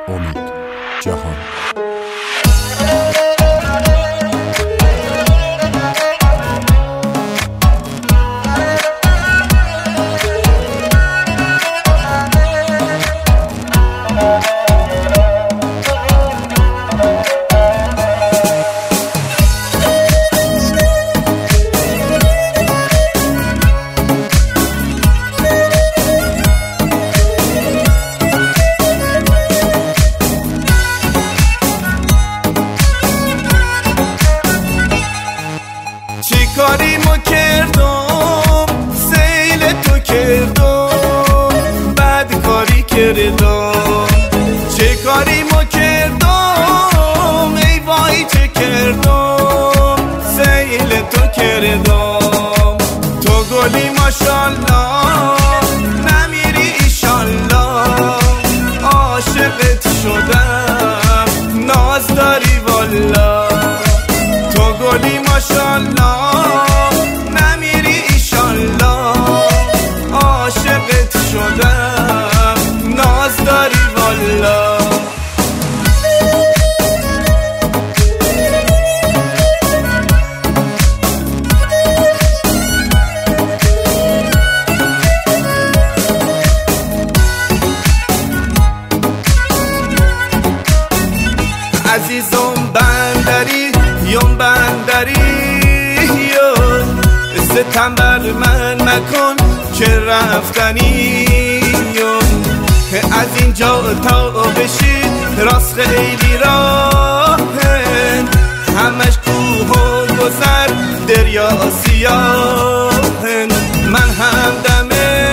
امید جهان. کاریمو کردم سیل تو کردم بد کاری کردم چه کاریمو کردم ای وای چه کردم سیل تو کردم تو گلی ماشالله نمیری ایشالله عاشقت شدم ناز داری والا تو گلی ماشالله نمیری ایشالله عاشقت شدم ناز داری والا عزیزم بندری یم بندری ستم بر من مکن که رفتنی از اینجا تا بشید راست خیلی راهن همش کوه و گذر دریا سیاهن من همدم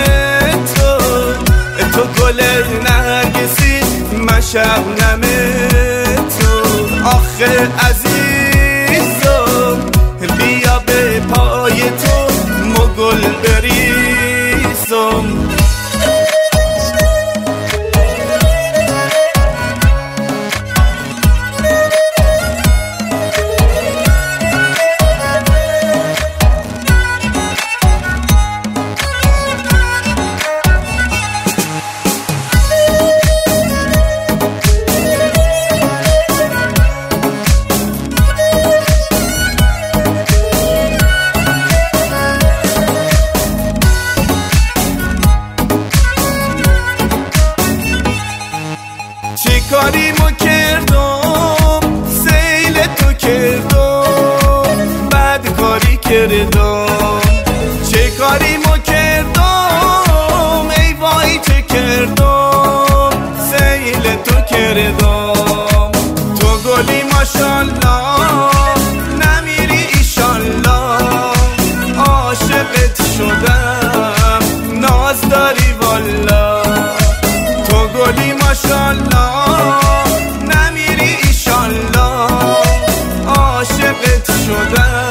تو گل نرگسی من شبنم تو آخه عزیزم بیا به پای تو مگل بریزم چه کاریمو کردم سیل تو کردم بد کاری کردم چه کاریمو کردم ای وای چه کردم سیل تو کردم تو گلی ماشالله نمیری ایشالله عاشقت شدم ناز داری والا تو گلی ماشالله نمیری ایشالله عاشقت شدم